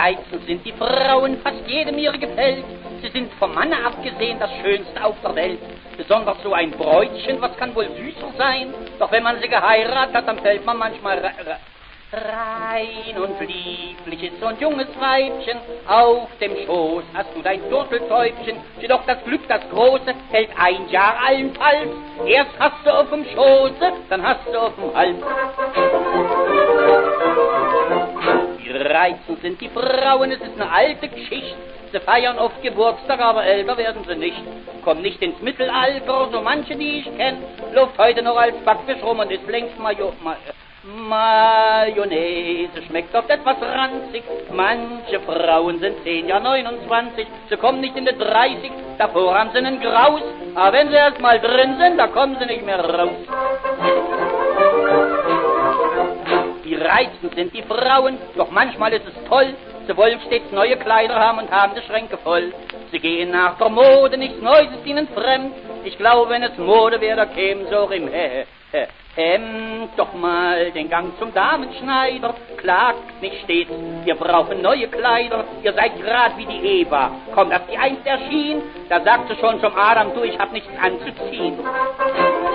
reizend sind die Frauen, fast jedem ihr gefällt. Sie sind vom Manne abgesehen das Schönste auf der Welt. Besonders so ein Bräutchen, was kann wohl süßer sein? Doch wenn man sie geheiratet hat, dann fällt man manchmal rein und lieblich ist so ein junges Weibchen. Auf dem Schoß hast du dein Turteltäubchen. Jedoch das Glück, das Große, hält 1 Jahr allenfalls. Erst hast du auf dem Schoße, dann hast du auf dem Hals. Wie reizend sind die Frauen, es ist eine alte Geschichte. Sie feiern oft Geburtstag, aber älter werden sie nicht. Kommen nicht ins Mittelalter, so manche, die ich kenn, läuft heute noch als Backfisch rum und ist längst Mayonnaise, schmeckt oft etwas ranzig. Manche Frauen sind 10 Jahre 29, sie kommen nicht in die 30, davor haben sie einen Graus. Aber wenn sie erst mal drin sind, da kommen sie nicht mehr raus. Wie reizend sind die Frauen, doch manchmal ist es toll. Sie wollen stets neue Kleider haben und haben die Schränke voll. Sie gehen nach der Mode, nichts Neues ist ihnen fremd. Ich glaube, wenn es Mode wäre, da kämen sie auch im Hemd. Doch mal den Gang zum Damenschneider, klagt nicht stets, wir brauchen neue Kleider. Ihr seid grad wie die Eva, kommt, als die einst erschien, da sagte schon zum Adam, du, ich hab nichts anzuziehen.